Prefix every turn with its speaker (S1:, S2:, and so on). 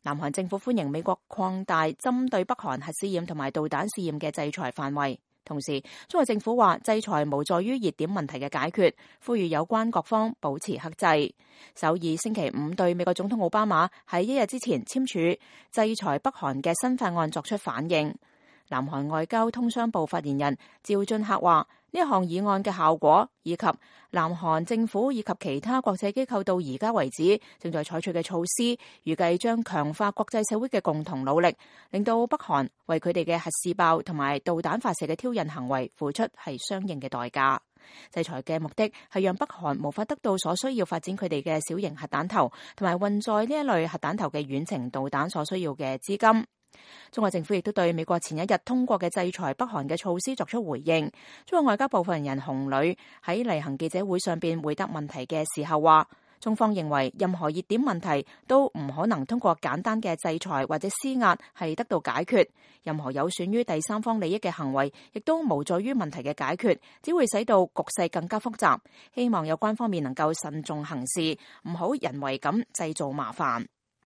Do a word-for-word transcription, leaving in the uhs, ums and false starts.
S1: 南韓政府歡迎美國擴大針對北韓核試驗同埋導彈試驗嘅制裁範圍，同時中國政府話制裁無助於熱點問題嘅解決，呼籲有關各方保持克制。首爾星期五對美國總統奧巴馬喺一日之前簽署制裁北韓嘅新法案作出反應。南韓外交通商部發言人趙俊赫話：呢一項議案嘅效果，以及南韓政府以及其他國際機構到而家為止正在採取嘅措施，預計將強化國際社會嘅共同努力，令到北韓為佢哋嘅核試爆同埋導彈發射嘅挑釁行為付出係相應嘅代價。制裁嘅目的係讓北韓無法得到所需要發展佢哋嘅小型核彈頭同埋運載呢一類核彈頭嘅遠程導彈所需要嘅資金。中國政府亦都對美國前一日通過嘅制裁北韓嘅措施作出回應。中國外交部發言人洪磊喺例行記者會上邊回答問題嘅時候話，中方認為任何熱點問題都唔可能通過簡單嘅制裁或者施壓係得到解決，任何有損於第三方利益嘅行為亦都無助於問題嘅解決，只會使到局勢更加複雜。希望有關方面能夠慎重行事，唔好人為咁製造麻煩。